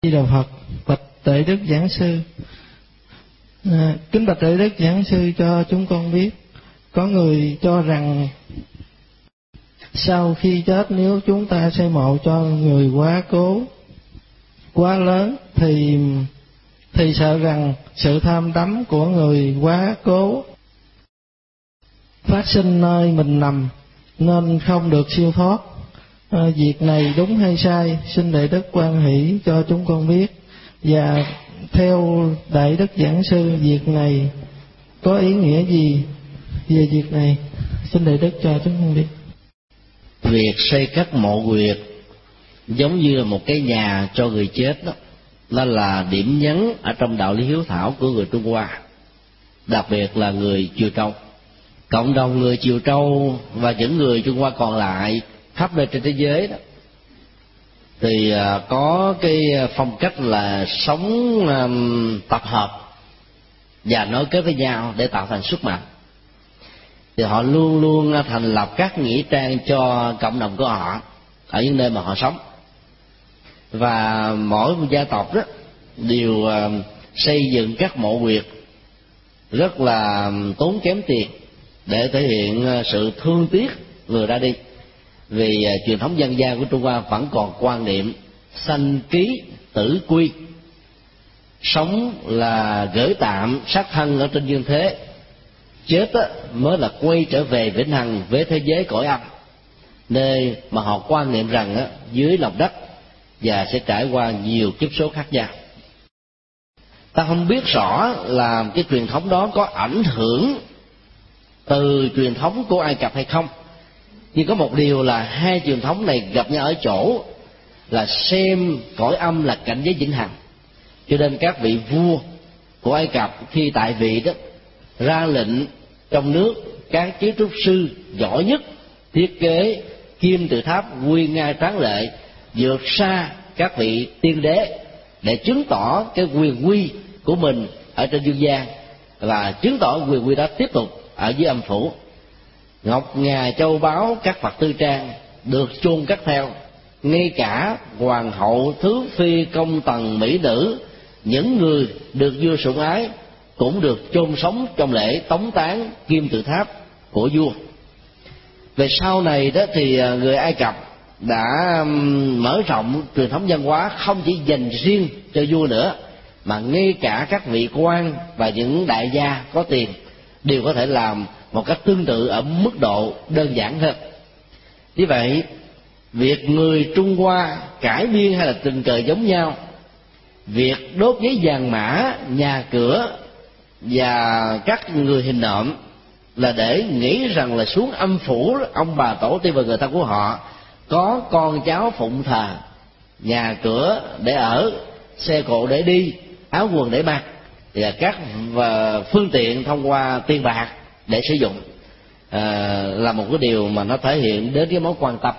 Di Đà Phật. Bạch Tuệ Đức Giảng Sư, kính bạch Tuệ Đức Giảng Sư cho chúng con biết, có người cho rằng sau khi chết nếu chúng ta xây mộ cho người quá cố, quá lớn thì sợ rằng sự tham đắm của người quá cố phát sinh nơi mình nằm nên không được siêu thoát. Việc này đúng hay sai? Xin Đại Đức quan hỷ cho chúng con biết. Và theo Đại Đức Giảng Sư, việc này có ý nghĩa gì về việc này? Xin Đại Đức cho chúng con biết. Việc xây cất mộ huyệt giống như là một cái nhà cho người chết đó, nó là điểm nhấn ở trong đạo lý hiếu thảo của người Trung Hoa, đặc biệt là người Triều Trâu. Cộng đồng người Triều Trâu và những người Trung Hoa còn lại khắp nơi trên thế giới đó thì có cái phong cách là sống tập hợp và nối kết với nhau để tạo thành sức mạnh. Thì họ luôn luôn thành lập các nghĩa trang cho cộng đồng của họ ở những nơi mà họ sống, và mỗi một gia tộc đó đều xây dựng các mộ huyệt rất là tốn kém tiền để thể hiện sự thương tiếc người ra đi. Vì truyền thống dân gian của Trung Hoa vẫn còn quan niệm sanh ký tử quy, sống là gửi tạm xác thân ở trên dương thế, chết mới là quay trở về vĩnh hằng với thế giới cõi âm, nơi mà họ quan niệm rằng dưới lòng đất và sẽ trải qua nhiều kiếp số khác nhau. Ta không biết rõ là cái truyền thống đó có ảnh hưởng từ truyền thống của Ai Cập hay không, nhưng có một điều là hai truyền thống này gặp nhau ở chỗ là xem cõi âm là cảnh giới vĩnh hằng. Cho nên các vị vua của Ai Cập khi tại vị đó ra lệnh trong nước các kiến trúc sư giỏi nhất thiết kế kim tự tháp nguy nga tráng lệ vượt xa các vị tiên đế để chứng tỏ cái quyền quy của mình ở trên dương gian, và chứng tỏ quyền quy đó tiếp tục ở dưới âm phủ. Ngọc ngà châu báu các vật tư trang được chôn cất theo, ngay cả hoàng hậu, thứ phi, công tần, mỹ nữ, những người được vua sủng ái cũng được chôn sống trong lễ tống táng kim tự tháp của vua. Về sau này đó thì người Ai Cập đã mở rộng truyền thống văn hóa không chỉ dành riêng cho vua nữa, mà ngay cả các vị quan và những đại gia có tiền đều có thể làm một cách tương tự ở mức độ đơn giản hơn. Như vậy, việc người Trung Hoa cải biên hay là tình cờ giống nhau, việc đốt giấy vàng mã, nhà cửa và các người hình nộm là để nghĩ rằng là xuống âm phủ, ông bà tổ tiên và người thân của họ có con cháu phụng thờ, nhà cửa để ở, xe cộ để đi, áo quần để mặc, và các phương tiện thông qua tiền bạc để sử dụng, là một cái điều mà nó thể hiện đến cái mối quan tâm.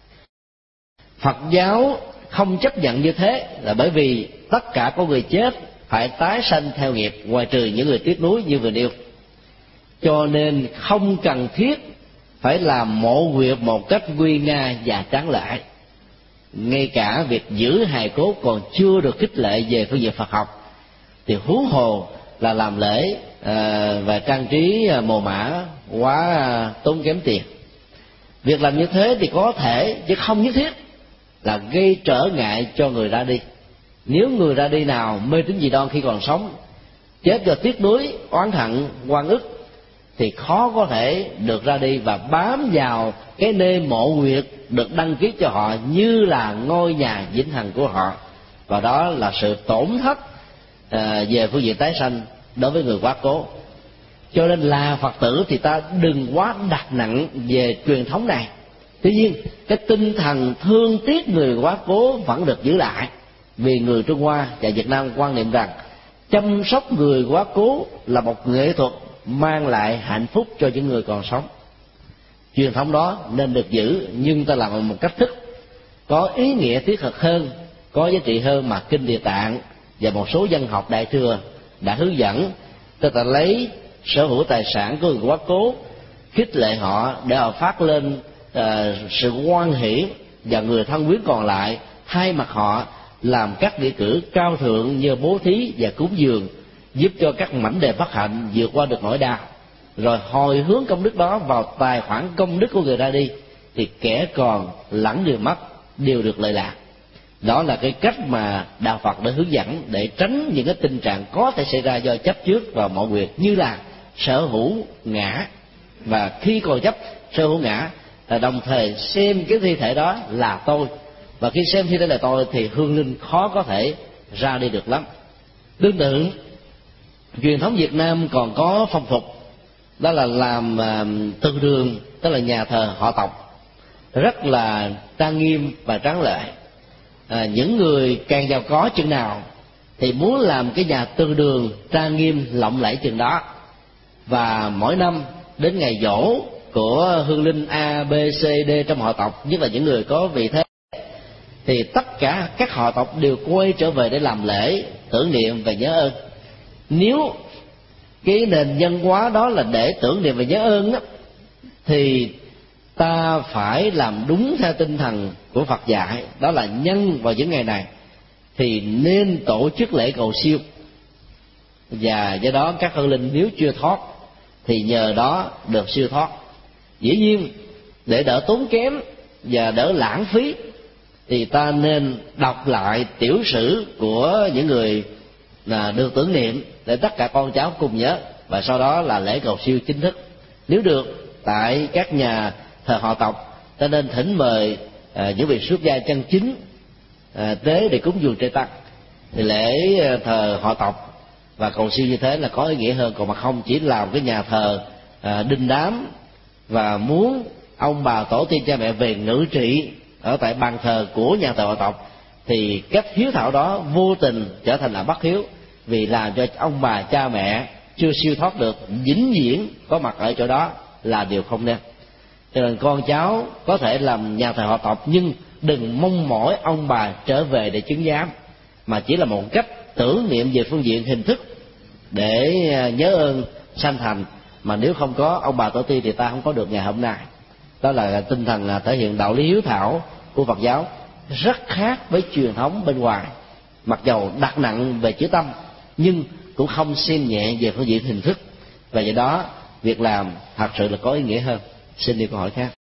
Phật giáo không chấp nhận như thế là bởi vì tất cả có người chết phải tái sanh theo nghiệp, ngoài trừ những người tiếc nuối như vừa nêu. Cho nên không cần thiết phải làm mộ huyệt một cách nguy nga và tráng lệ. Ngay cả việc giữ hài cốt còn chưa được khích lệ về phương diện Phật học, thì huống hồ là làm lễ và trang trí mồ mả quá tốn kém tiền. Việc làm như thế thì có thể chứ không nhất thiết là gây trở ngại cho người ra đi. Nếu người ra đi nào mê tín dị đoan khi còn sống, chết do tiếc nuối, oán hận, oan ức, thì khó có thể được ra đi và bám vào cái nơi mộ huyệt được đăng ký cho họ như là ngôi nhà vĩnh hằng của họ, và đó là sự tổn thất về phương diện tái sanh đối với người quá cố. Cho nên là Phật tử thì ta đừng quá đặt nặng về truyền thống này. Tuy nhiên cái tinh thần thương tiếc người quá cố vẫn được giữ lại, vì người Trung Hoa và Việt Nam quan niệm rằng chăm sóc người quá cố là một nghệ thuật mang lại hạnh phúc cho những người còn sống. Truyền thống đó nên được giữ, nhưng ta làm một cách thức có ý nghĩa thiết thực hơn, có giá trị hơn mà Kinh Địa Tạng và một số văn học Đại Thừa đã hướng dẫn. Tức là lấy sở hữu tài sản của người quá cố khích lệ họ để họ phát lên sự hoan hỷ, và người thân quyến còn lại thay mặt họ làm các nghĩa cử cao thượng như bố thí và cúng dường, giúp cho các mảnh đề bất hạnh vượt qua được nỗi đau, rồi hồi hướng công đức đó vào tài khoản công đức của người ra đi, thì kẻ còn lẫn điều mất đều được lợi lạc. Đó là cái cách mà đạo Phật đã hướng dẫn để tránh những cái tình trạng có thể xảy ra do chấp trước vào mọi việc, như là sở hữu ngã. Và khi còn chấp sở hữu ngã, đồng thời xem cái thi thể đó là tôi, và khi xem thi thể là tôi thì hương linh khó có thể ra đi được lắm. Tương tự, truyền thống Việt Nam còn có phong tục đó là làm từ đường, tức là nhà thờ họ tộc, rất là trang nghiêm và tráng lệ. Những người càng giàu có chừng nào thì muốn làm cái nhà từ đường trang nghiêm lộng lẫy chừng đó. Và mỗi năm đến ngày giỗ của hương linh A, B, C, D trong họ tộc, nhất là những người có vị thế, thì tất cả các họ tộc đều quay trở về để làm lễ tưởng niệm và nhớ ơn. Nếu cái nền văn hóa đó là để tưởng niệm và nhớ ơn đó, thì ta phải làm đúng theo tinh thần của Phật dạy, đó là nhân vào những ngày này thì nên tổ chức lễ cầu siêu. Và do đó các hương linh nếu chưa thoát thì nhờ đó được siêu thoát. Dĩ nhiên để đỡ tốn kém và đỡ lãng phí thì ta nên đọc lại tiểu sử của những người được tưởng niệm để tất cả con cháu cùng nhớ, và sau đó là lễ cầu siêu chính thức. Nếu được tại các nhà thờ họ tộc, ta nên thỉnh mời những vị xuất gia chân chính tế để cúng dường Tây Tăng, thì lễ thờ họ tộc và cầu siêu như thế là có ý nghĩa hơn. Còn mà không chỉ làm cái nhà thờ đình đám và muốn ông bà tổ tiên cha mẹ về ngự trị ở tại bàn thờ của nhà thờ họ tộc, thì cách hiếu thảo đó vô tình trở thành là bất hiếu, vì làm cho ông bà cha mẹ chưa siêu thoát được vĩnh viễn có mặt ở chỗ đó là điều không nên. Cho nên con cháu có thể làm nhà thờ họ tộc, nhưng đừng mong mỏi ông bà trở về để chứng giám, mà chỉ là một cách tưởng niệm về phương diện hình thức để nhớ ơn sanh thành. Mà nếu không có ông bà tổ tiên thì ta không có được ngày hôm nay. Đó là tinh thần thể hiện đạo lý hiếu thảo của Phật giáo, rất khác với truyền thống bên ngoài. Mặc dầu đặt nặng về chữ tâm, nhưng cũng không xem nhẹ về phương diện hình thức, và do đó việc làm thật sự là có ý nghĩa hơn. Xin đi câu hỏi khác.